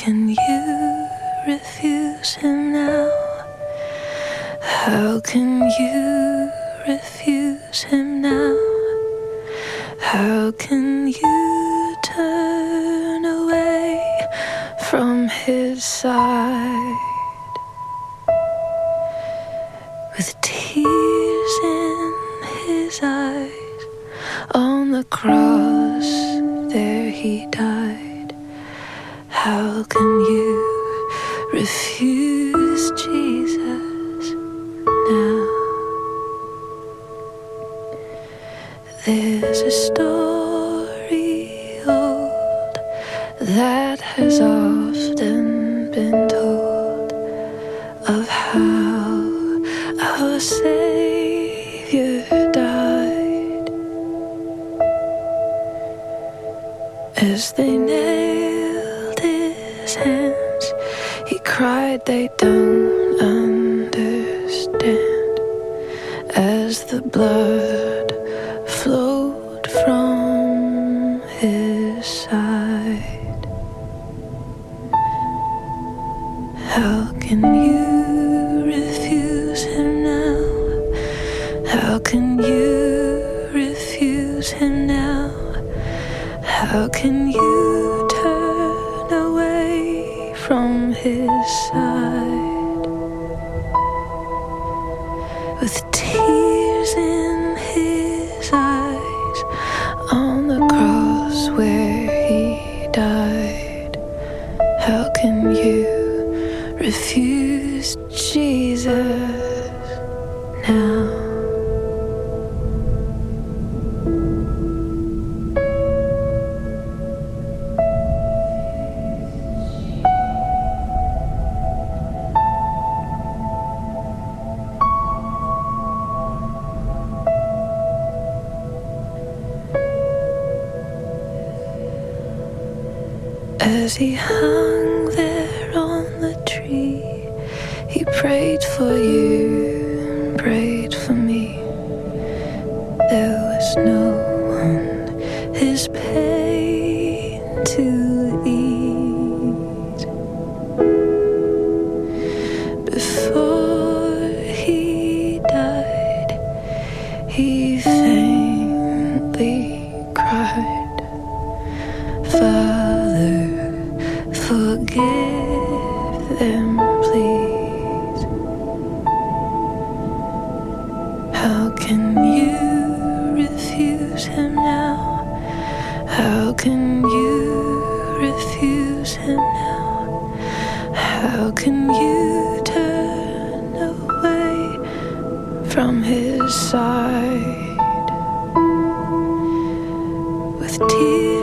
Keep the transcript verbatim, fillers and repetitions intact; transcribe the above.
can you refuse him now? How can you refuse him now? How can you turn away from his side? With tears in his eyes, on the cross there he died. How can you refuse Jesus now? There's a story old that has often been told of how our Savior died. As they nailed his hands, he cried, "They don't understand." As the blood flowed from his side. How can you refuse him now? How can you refuse him now? How can you turn away from his side? With tears in his eyes, on the cross where he died. How can you refuse Jesus now? As he hung there on the tree, he prayed for you and prayed for me. There was no one his pain to ease. Before he died, he faintly cried, "Father, forgive them, please." How can you refuse him now? How can you refuse him now? How can you turn away from his side? With tears